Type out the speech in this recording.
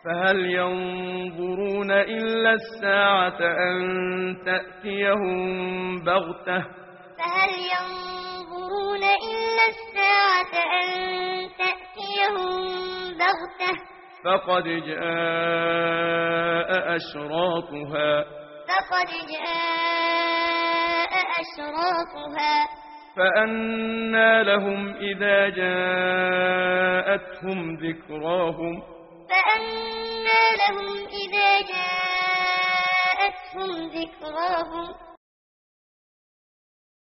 فهل ينظرون إلا الساعة أن تأتيهم بغتة فهل ينظرون إلا الساعة أن تأتيهم بغتة فقد جاء أشراطها فقد جاء أشراطها فأنى لهم إذا جاءتهم ذكراهم فأنى لهم إذا جاءتهم ذكراهم